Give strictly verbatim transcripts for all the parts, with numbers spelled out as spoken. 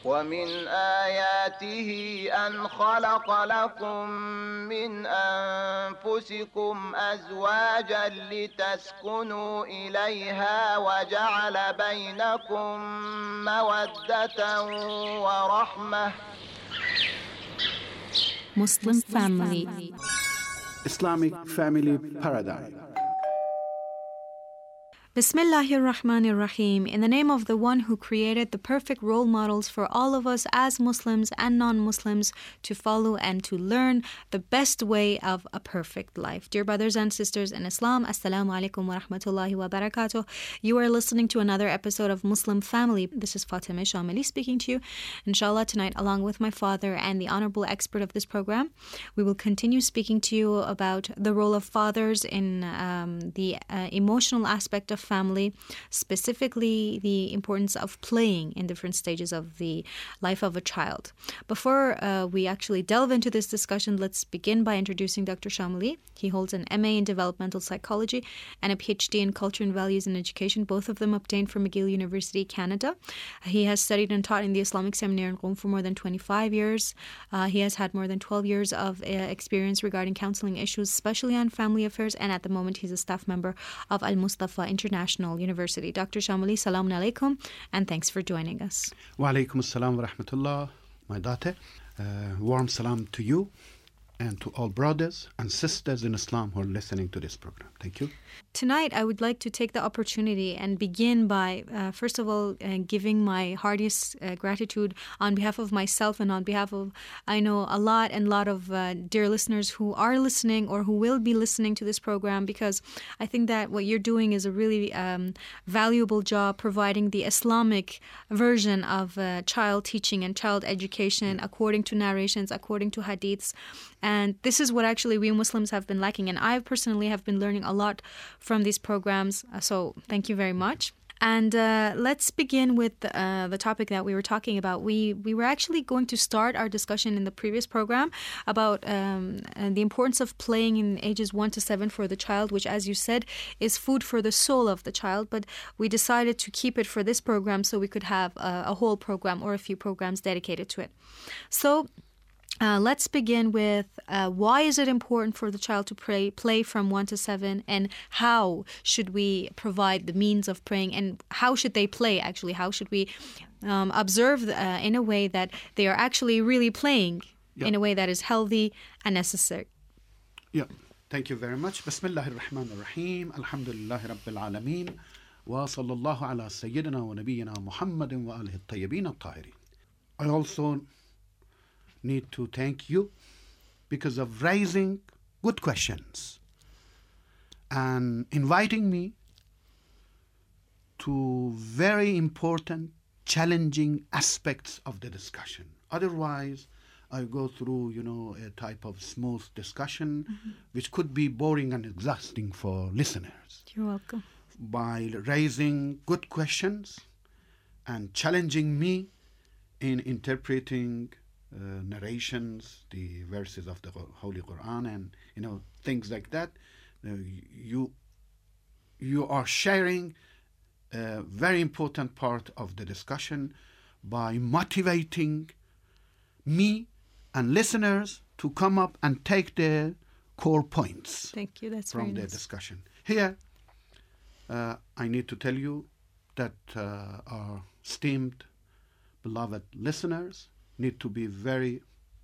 ومن آياته أن خلق لكم من أنفسكم أزواجا لتسكنوا إليها وجعل بينكم مودة ورحمة. Muslim family. Islamic family paradigm. Bismillahir Rahmanir Rahim. In the name of the one who created the perfect role models for all of us as Muslims and non-Muslims to follow and to learn the best way of a perfect life. Dear brothers and sisters in Islam, Assalamu alaikum wa rahmatullahi wa barakatuh. You are listening to another episode of Muslim Family. This is Fatima Shamili speaking to you. Inshallah, tonight, along with my father and the honorable expert of this program, we will continue speaking to you about the role of fathers in um, the uh, emotional aspect of family, specifically the importance of playing in different stages of the life of a child. Before uh, we actually delve into this discussion, let's begin by introducing Doctor Shamili. He holds an M A in developmental psychology and a P H D in culture and values in education, both of them obtained from McGill University, Canada. He has studied and taught in the Islamic Seminary in Qom for more than twenty-five years. Uh, he has had more than twelve years of uh, experience regarding counseling issues, especially on family affairs, and at the moment he's a staff member of Al-Mustafa International National University. Doctor Shamili, salamun alaikum, and thanks for joining us. Wa alaikum assalam wa rahmatullah, my daughter. Uh, warm salam to you and to all brothers and sisters in Islam who are listening to this program. Thank you. Tonight, I would like to take the opportunity and begin by, uh, first of all, uh, giving my heartiest uh, gratitude on behalf of myself and on behalf of, I know, a lot and lot of uh, dear listeners who are listening or who will be listening to this program, because I think that what you're doing is a really um, valuable job providing the Islamic version of uh, child teaching and child education according to narrations, according to hadiths. And this is what actually we Muslims have been lacking. And I personally have been learning a lot from these programs. So thank you very much. And uh, let's begin with uh, the topic that we were talking about. We we were actually going to start our discussion in the previous program about um, the importance of playing in ages one to seven for the child, which, as you said, is food for the soul of the child. But we decided to keep it for this program so we could have a, a whole program or a few programs dedicated to it. So Uh, let's begin with uh, why is it important for the child to pray, play from one to seven, and how should we provide the means of praying, and how should they play, actually? How should we um, observe uh, in a way that they are actually really playing yeah. in a way that is healthy and necessary? Yeah, thank you very much. Bismillahir Rahmanir Rahim. Alhamdulillahi Rabbil Alameen. Wa sallallahu ala sayyidina wa nabiyyina Muhammadin wa alihi at-tayyibin at-tahirin. I also need to thank you because of raising good questions and inviting me to very important, challenging aspects of the discussion. Otherwise, I go through, you know, a type of smooth discussion, mm-hmm. which could be boring and exhausting for listeners. You're welcome. By raising good questions and challenging me in interpreting Uh, narrations, the verses of the Holy Quran, and you know things like that. Uh, you you are sharing a very important part of the discussion by motivating me and listeners to come up and take their core points. Thank you. That's from very the nice. discussion. Here, uh, I need to tell you that uh, our esteemed, beloved listeners need to be very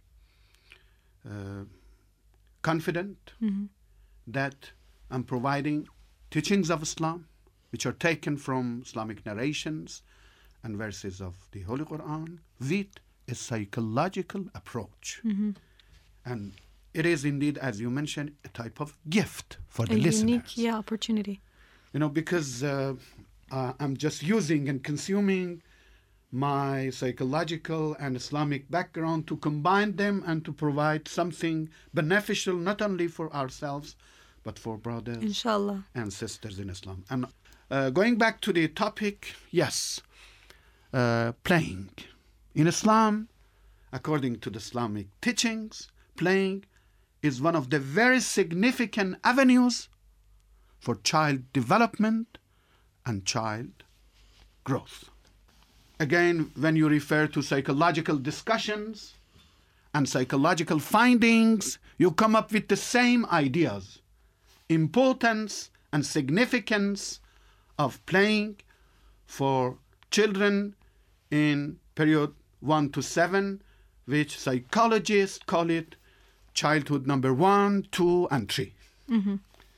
uh, confident mm-hmm. that I'm providing teachings of Islam, which are taken from Islamic narrations and verses of the Holy Quran, with a psychological approach. Mm-hmm. And it is indeed, as you mentioned, a type of gift for the a listeners. A unique yeah, opportunity. You know, because uh, uh, I'm just using and consuming my psychological and Islamic background to combine them and to provide something beneficial not only for ourselves but for brothers Inshallah. and sisters in Islam. And uh, going back to the topic, yes, uh, playing. In Islam, according to the Islamic teachings, playing is one of the very significant avenues for child development and child growth. again, when you refer to psychological discussions and psychological findings, you come up with the same ideas. Importance and significance of playing for children in period one to seven, which psychologists call it childhood number one, two, and three. Mm-hmm.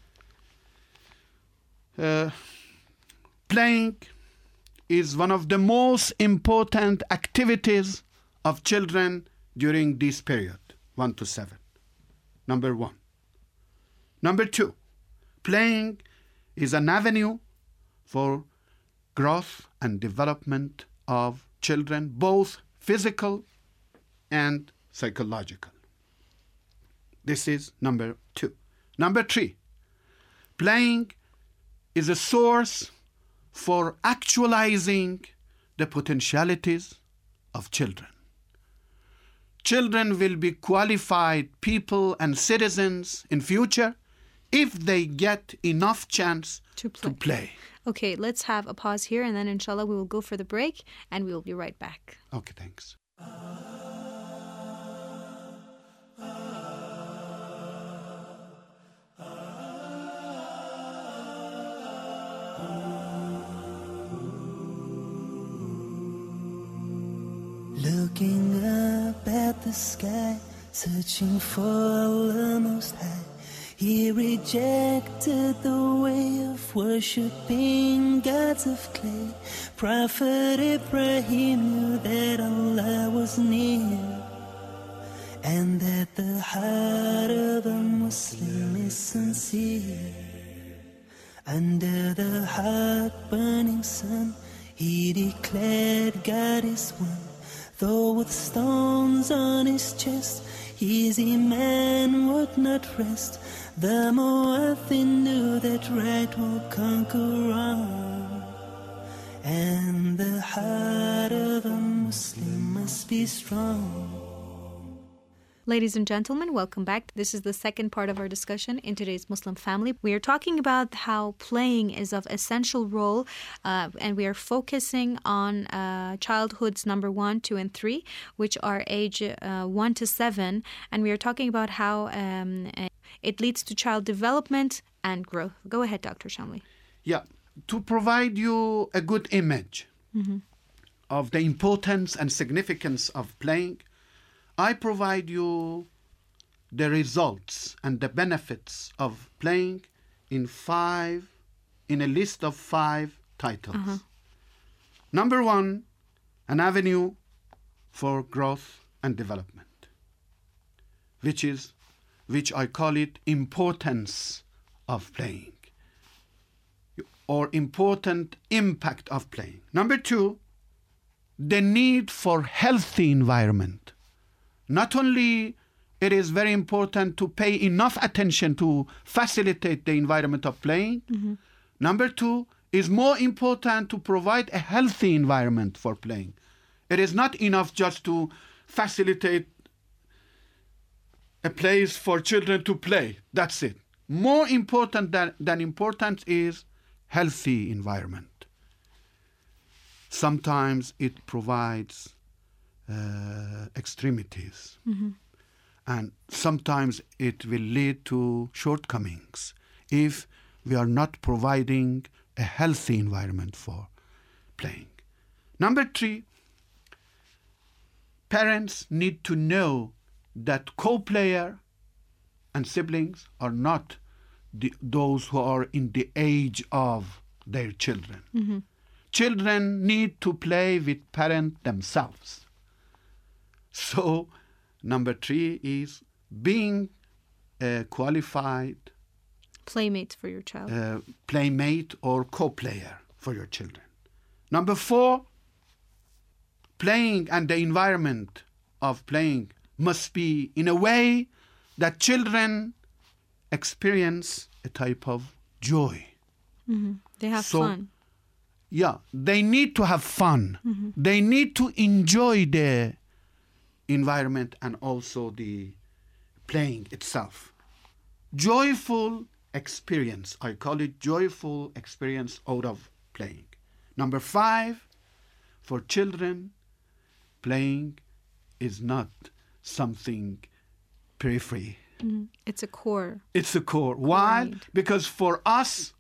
Uh, playing is one of the most important activities of children during this period, one to seven. Number one. Number two, playing is an avenue for growth and development of children, both physical and psychological. This is number two. Number three, playing is a source for actualizing the potentialities of children. Children will be qualified people and citizens in future if they get enough chance To play. to play. Okay, let's have a pause here, and then inshallah we will go for the break, and we will be right back. Okay, thanks. Looking up at the sky, searching for Allah Most High, he rejected the way of worshipping gods of clay. Prophet Ibrahim knew that Allah was near, and that the heart of a Muslim is sincere. Under the heart-burning sun, he declared God is one. Though with stones on his chest, his iman would not rest. The Mu'adhin knew that right will conquer wrong, and the heart of a Muslim must be strong. Ladies and gentlemen, welcome back. This is the second part of our discussion in today's Muslim family. We are talking about how playing is of essential role, uh, and we are focusing on uh, childhoods number one, two, and three, which are age uh, one to seven. And we are talking about how um, it leads to child development and growth. Go ahead, Doctor Shamli. Yeah, to provide you a good image Mm-hmm. of the importance and significance of playing, I provide you the results and the benefits of playing in five, in a list of five titles. Uh-huh. Number one, an avenue for growth and development, which is, which I call it importance of playing, or important impact of playing. Number two, the need for healthy environment. Not only it is very important to pay enough attention to facilitate the environment of playing. Mm-hmm. Number two, is more important to provide a healthy environment for playing. It is not enough just to facilitate a place for children to play. That's it. More important than, than important is healthy environment. Sometimes it provides uh, extremities. Mm-hmm. And sometimes it will lead to shortcomings if we are not providing a healthy environment for playing. Number three, parents need to know that co-player and siblings are not the, those who are in the age of their children. Mm-hmm. Children need to play with parents themselves. So, number three is being a qualified Playmate for your child. uh, playmate or co-player for your children. Number four, playing and the environment of playing must be in a way that children experience a type of joy. Mm-hmm. They have So- fun. Yeah, they need to have fun. Mm-hmm. They need to enjoy the environment and also the playing itself. Joyful experience. I call it joyful experience out of playing. Number five, For children, playing is not something periphery. Mm. It's a core. It's a core. Why? Right. Because for us,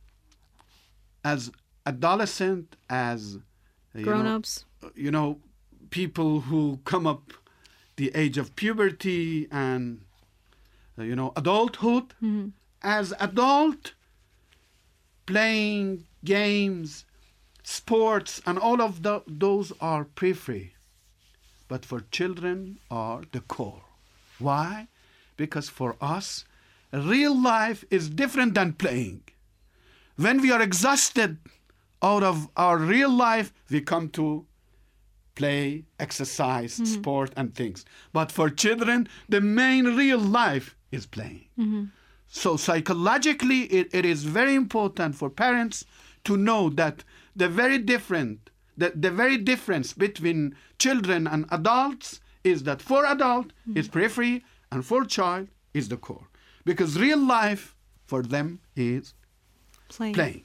as adolescent, as you Grown-ups. know, you know, people who come up the age of puberty and uh, you know, adulthood, Mm-hmm. as adult, playing games, sports, and all of the, those are periphery. But for children are the core. Why? Because for us, real life is different than playing. When we are exhausted out of our real life, we come to play, exercise, mm-hmm. sport, and things. But for children, the main real life is playing. Mm-hmm. So psychologically, it, it is very important for parents to know that the very different, the, the very difference between children and adults is that for adult mm-hmm. is periphery and for child is the core. Because real life for them is playing. playing.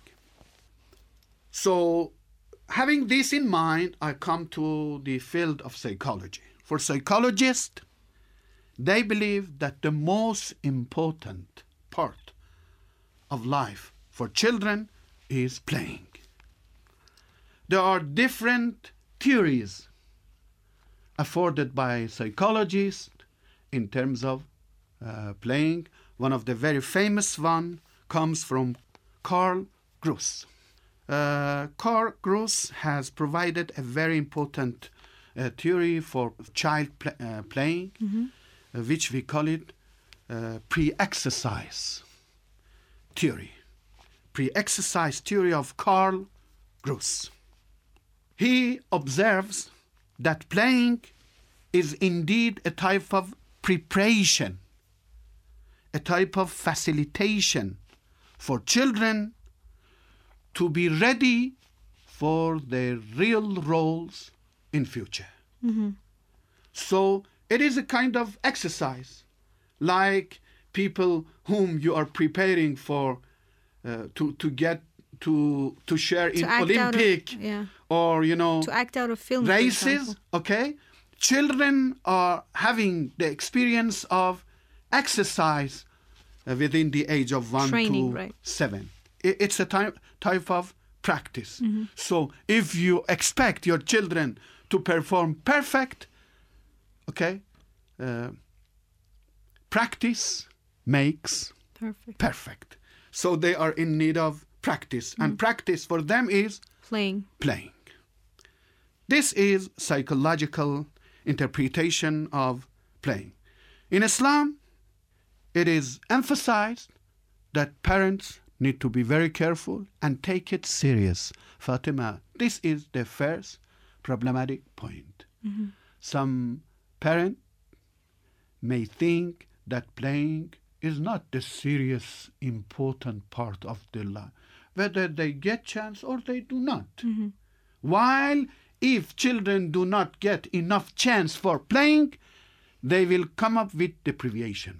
So having this in mind, I come to the field of psychology. For psychologists, they believe that the most important part of life for children is playing. There are different theories afforded by psychologists in terms of uh, playing. One of the very famous one comes from Carl Gross. Uh, Carl Gross has provided a very important uh, theory for child pl- uh, playing, mm-hmm. uh, which we call it uh, pre-exercise theory. Pre-exercise theory of Carl Gross. He observes that playing is indeed a type of preparation, a type of facilitation for children to be ready for their real roles in future. Mm-hmm. So it is a kind of exercise, like people whom you are preparing for uh, to to get to to share to in act Olympic out of, yeah. or you know to act out of film races. Okay, children are having the experience of exercise uh, within the age of one Training, to right. seven. It, it's a type type of practice. Mm-hmm. So if you expect your children to perform perfect, okay, uh, practice makes perfect. perfect. So they are in need of practice, mm-hmm. and practice for them is playing. Playing. This is psychological interpretation of playing. In Islam, it is emphasized that parents need to be very careful and take it serious. Fatima, this is the first problematic point. Mm-hmm. Some parents may think that playing is not the serious, important part of their life, whether they get chance or they do not. Mm-hmm. While if children do not get enough chance for playing, they will come up with deprivation.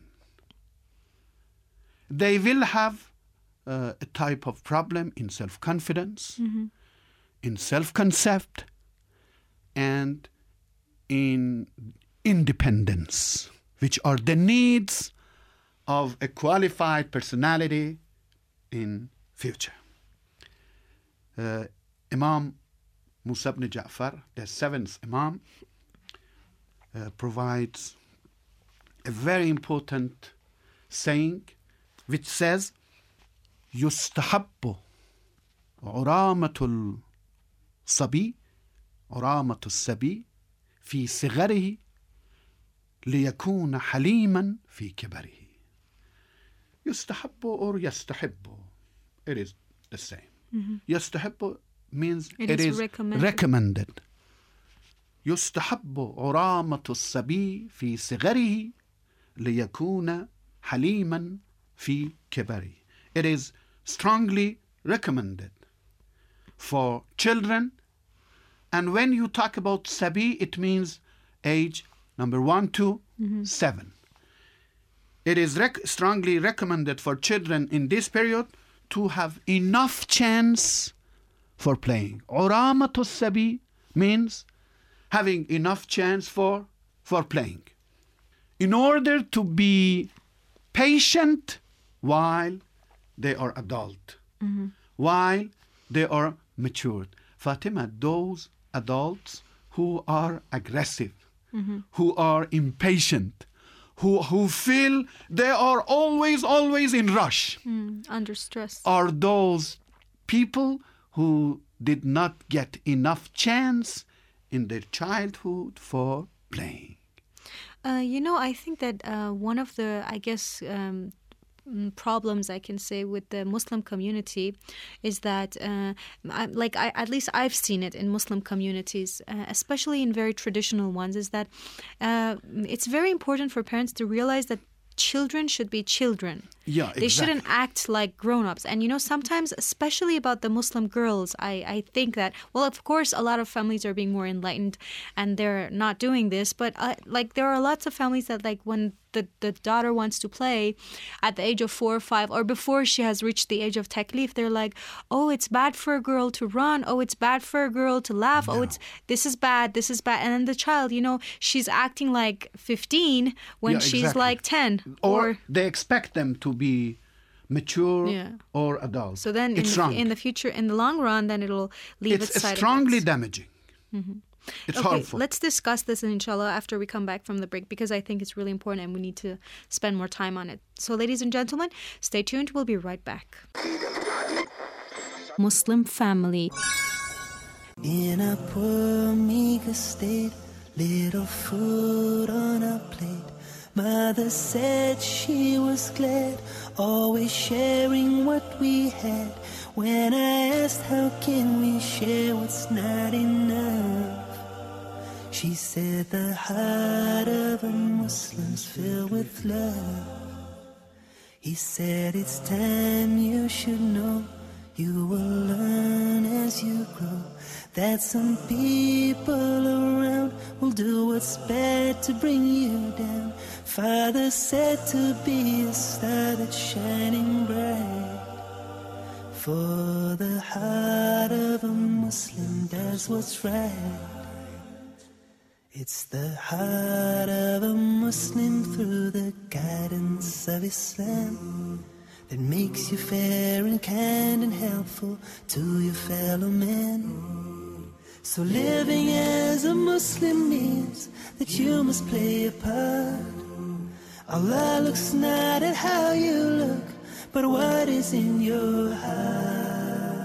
They will have uh, a type of problem in self-confidence, mm-hmm. in self-concept, and in independence, which are the needs of a qualified personality in future. Uh, Imam Musa ibn Ja'far, the seventh Imam, uh, provides a very important saying which says, يستحب عرامة الصبي عرامة الصبي في صغره ليكون حليما في كبره. يستحب or يستحب, it is the same. Mm-hmm. يستحب means it, it is is recommended. recommended. يستحب عرامة الصبي في صغره ليكون حليما في كبره. It is strongly recommended for children. And when you talk about sabi, it means age number one to mm-hmm. seven. It is rec- strongly recommended for children in this period to have enough chance for playing. عرامة الصبي means having enough chance for, for playing. In order to be patient while they are adult, mm-hmm. while they are matured. Fatima, those adults who are aggressive, mm-hmm. who are impatient, who who feel they are always, always in rush, mm, under stress, are those people who did not get enough chance in their childhood for playing. Uh, you know, I think that uh, one of the, I guess, um, problems I can say with the Muslim community is that, uh, I, like I, at least I've seen it in Muslim communities, uh, especially in very traditional ones, is that uh, it's very important for parents to realize that children should be children. Yeah, exactly. They shouldn't act like grown-ups. And, you know, sometimes, especially about the Muslim girls, I, I think that, well, of course, a lot of families are being more enlightened and they're not doing this. But, uh, like, there are lots of families that, like, when the, the daughter wants to play at the age of four or five or before she has reached the age of taklif, they're like, oh, it's bad for a girl to run. Oh, it's bad for a girl to laugh. No. Oh, it's this is bad. This is bad. And then the child, you know, she's acting like fifteen when yeah, she's exactly. like ten. Or, or they expect them to be mature yeah. or adult. So then it's in, wrong. The, in the future, in the long run, then it'll leave it's its side strongly effects. damaging. Mm-hmm. It's okay, harmful. Let's discuss this, inshallah, after we come back from the break, because I think it's really important and we need to spend more time on it. So, ladies and gentlemen, stay tuned. We'll be right back. Muslim family. In a poor, meager state, little food on a plate. Mother said she was glad, always sharing what we had. When I asked how can we share what's not enough, she said the heart of a Muslim's filled with love. He said it's time you should know, you will learn as you grow, that some people around will do what's bad to bring you down. Father said to be a star that's shining bright, for the heart of a Muslim does what's right. It's the heart of a Muslim through the guidance of Islam that makes you fair and kind and helpful to your fellow man. So living as a Muslim means that you must play a part. Allah looks not at how you look, but what is in your heart.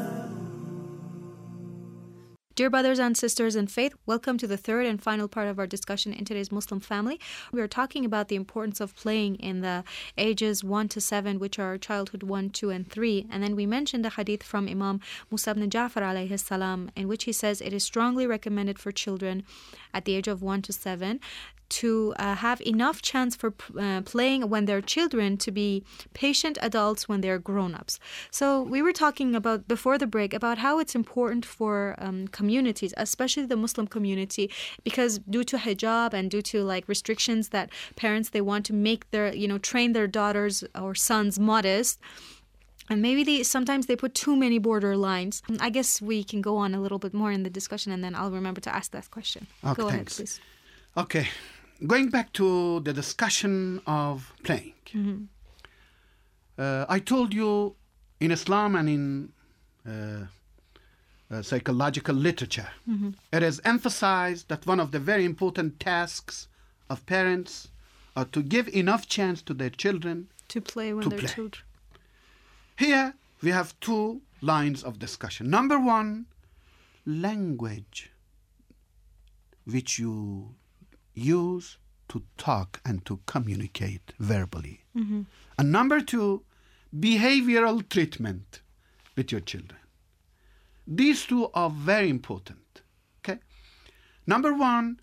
Dear brothers and sisters in faith, welcome to the third and final part of our discussion in today's Muslim family. We are talking about the importance of playing in the ages one to seven, which are childhood one, two, and three. And then we mentioned a hadith from Imam Musa ibn Ja'far alayhi salam, in which he says it is strongly recommended for children at the age of one to seven to uh, have enough chance for uh, playing when they're children to be patient adults when they're grown-ups. So we were talking about, before the break, about how it's important for um, communities, especially the Muslim community, because due to hijab and due to like restrictions that parents, they want to make their, you know, train their daughters or sons modest. And maybe they sometimes they put too many border lines. I guess we can go on a little bit more in the discussion and then I'll remember to ask that question. Okay, go thanks. ahead, please. Okay. Going back to the discussion of playing, mm-hmm. uh, I told you in Islam and in uh, uh, psychological literature, mm-hmm. it is emphasized that one of the very important tasks of parents are to give enough chance to their children to play when to they're play. children. Here we have two lines of discussion. Number one, language, which you use to talk and to communicate verbally. Mm-hmm. And number two, behavioral treatment with your children. These two are very important. Okay? Number one,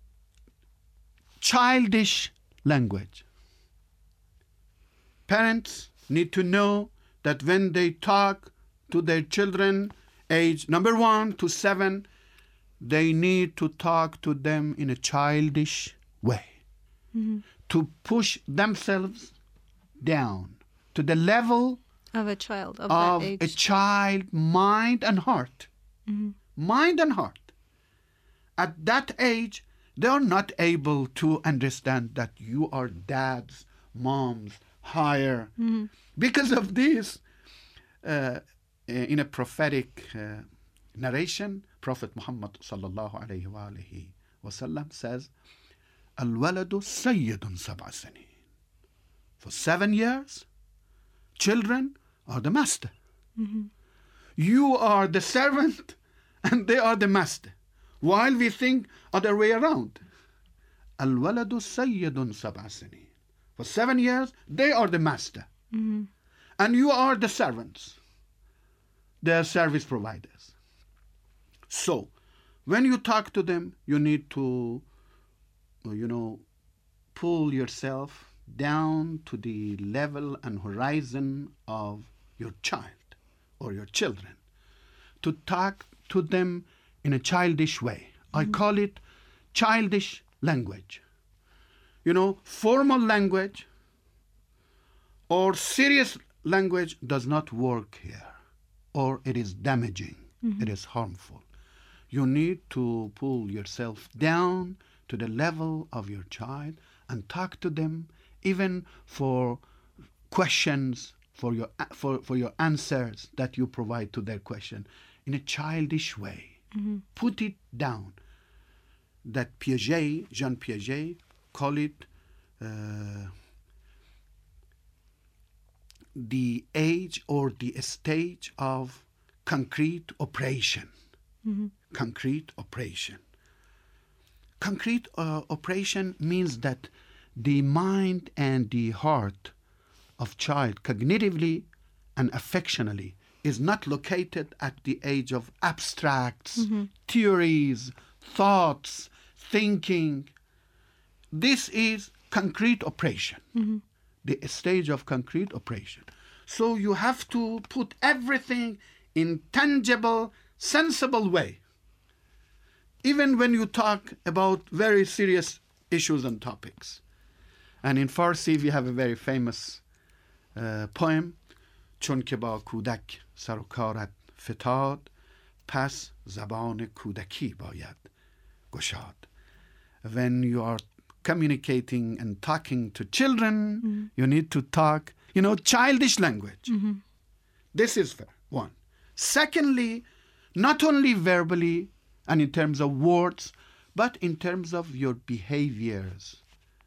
childish language. Parents need to know that when they talk to their children, age number one to seven, they need to talk to them in a childish way, mm-hmm. to push themselves down to the level of a child, of, of that age. a child, mind and heart. Mm-hmm. Mind and heart. At that age, they are not able to understand that you are dads, moms, higher. Mm-hmm. Because of this, uh, in a prophetic uh, narration, Prophet Muhammad sallallahu alayhi wa alihi wasallam says, Al-waladu sayyidun sab'a sanin. For seven years, children are the master. Mm-hmm. You are the servant and they are the master. While we think other way around. Al-waladu sayyidun sab'a sanin. For seven years, they are the master. Mm-hmm. And you are the servants. They are service providers. So, when you talk to them, you need to, you know, pull yourself down to the level and horizon of your child or your children. To talk to them in a childish way. Mm-hmm. I call it childish language. You know, formal language or serious language does not work here, or it is damaging, mm-hmm. it is harmful. You need to pull yourself down to the level of your child and talk to them, even for questions, for your for, for your answers that you provide to their question, in a childish way. Mm-hmm. Put it down. That Piaget, Jean Piaget, call it uh, the age or the stage of concrete operation. Mm-hmm. Concrete operation. Concrete uh, operation means that the mind and the heart of child cognitively and affectionally is not located at the age of abstracts, mm-hmm. theories, thoughts, thinking. This is concrete operation, mm-hmm. the stage of concrete operation. So you have to put everything in tangible, sensible way. Even when you talk about very serious issues and topics. And in Farsi, we have a very famous uh, poem, چون که با کودک سر و کارت فتاد پس زبان کودکی باید گشاد. When you are communicating and talking to children, mm-hmm. you need to talk, you know, childish language. Mm-hmm. This is fair, one. Secondly, not only verbally and in terms of words, but in terms of your behaviors,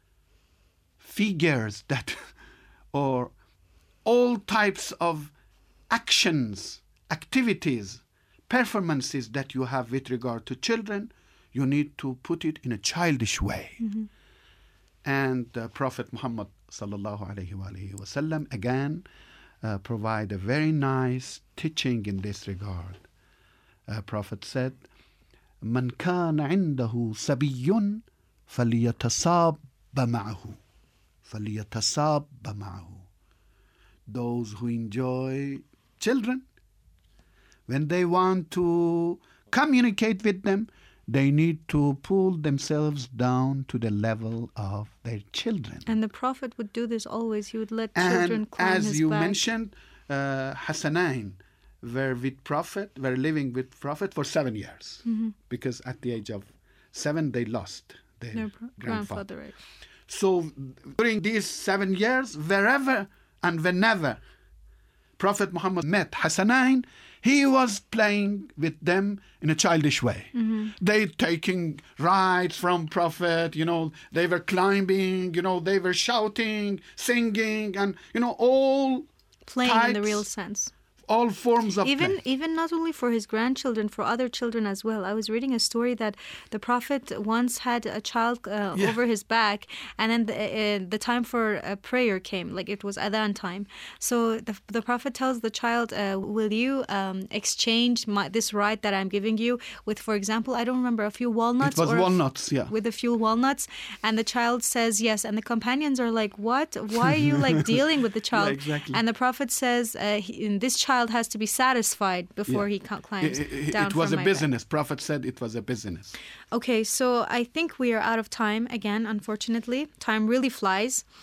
figures that, or all types of actions, activities, performances that you have with regard to children, you need to put it in a childish way. Mm-hmm. And uh, Prophet Muhammad sallallahu alayhi wa alayhi wa sallam again uh, provide a very nice teaching in this regard. Uh, Prophet said, من كان عنده صبي فليتصاب معه فليتصاب معه. Those who enjoy children, when they want to communicate with them, they need to pull themselves down to the level of their children. And the Prophet would do this always. He would let and children climb his back. As you mentioned, uh, Hassanain were with Prophet, were living with Prophet for seven years. Mm-hmm. Because at the age of seven, they lost their, their grandfather. grandfather right. So during these seven years, wherever and whenever Prophet Muhammad met Hassanain, he was playing with them in a childish way. Mm-hmm. They taking rides from Prophet, you know, they were climbing, you know, they were shouting, singing, and, you know, all playing types, in the real sense. All forms of even play. Even not only for his grandchildren, for other children as well. I was reading a story that the Prophet once had a child uh, yeah. over his back, and then the, uh, the time for a prayer came, like it was adhan time. So the, the Prophet tells the child, uh, will you um, exchange my, this right that I'm giving you with, for example, I don't remember, a few walnuts? It was or walnuts, yeah. With a few walnuts. And the child says yes. And the companions are like, what? Why are you like dealing with the child? Yeah, exactly. And the Prophet says, uh, he, this child has to be satisfied before yeah. he climbs it, it, down it was from a my business. back. Prophet said it was a business. Okay, so I think we are out of time again, unfortunately. Time really flies.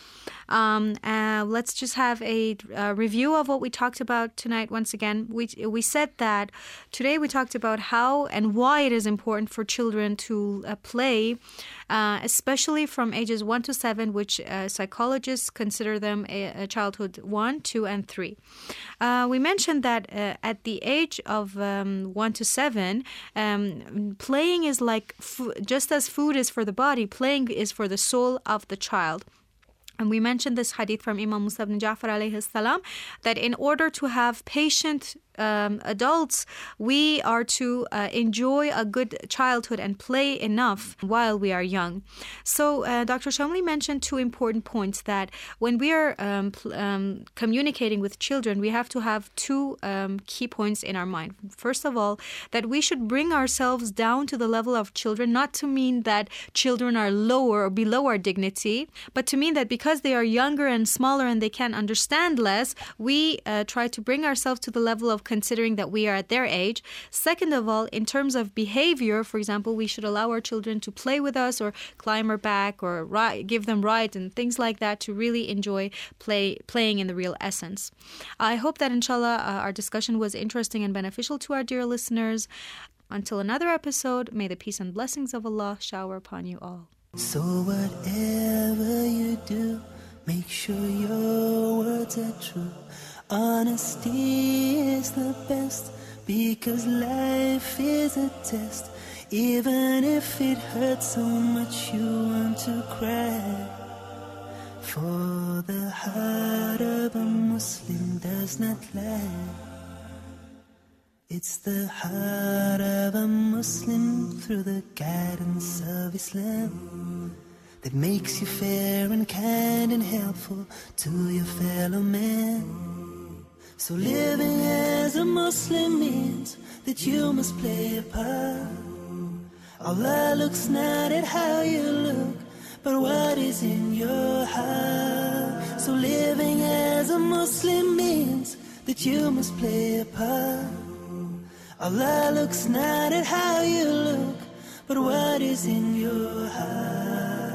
Um, uh, let's just have a, a review of what we talked about tonight once again. We, we said that today we talked about how and why it is important for children to uh, play, uh, especially from ages one to seven, which uh, psychologists consider them a, a childhood one, two, and three. Uh, we mentioned that uh, at the age of um, one to seven, um, playing is like, f- just as food is for the body, playing is for the soul of the child. And we mentioned this hadith from Imam Musa ibn Ja'far alayhi salam, that in order to have patient um, adults, we are to uh, enjoy a good childhood and play enough while we are young. So uh, Doctor Shamli mentioned two important points, that when we are um, pl- um, communicating with children, we have to have two um, key points in our mind. First of all, that we should bring ourselves down to the level of children, not to mean that children are lower or below our dignity, but to mean that because they are younger and smaller and they can understand less, we uh, try to bring ourselves to the level of considering that we are at their age. Second of all, in terms of behavior, for example, we should allow our children to play with us or climb our back or ri- give them rides and things like that to really enjoy play playing in the real essence. I hope that inshallah uh, our discussion was interesting and beneficial to our dear listeners. Until another episode, may the peace and blessings of Allah shower upon you all. So whatever you do, make sure your words are true. Honesty is the best, because life is a test. Even if it hurts so much you want to cry. For the heart of a Muslim does not lie. It's the heart of a Muslim through the guidance of Islam that makes you fair and kind and helpful to your fellow man. So living as a Muslim means that you must play a part. Allah looks not at how you look, but what is in your heart. So living as a Muslim means that you must play a part. Allah looks not at how you look, but what is in your heart.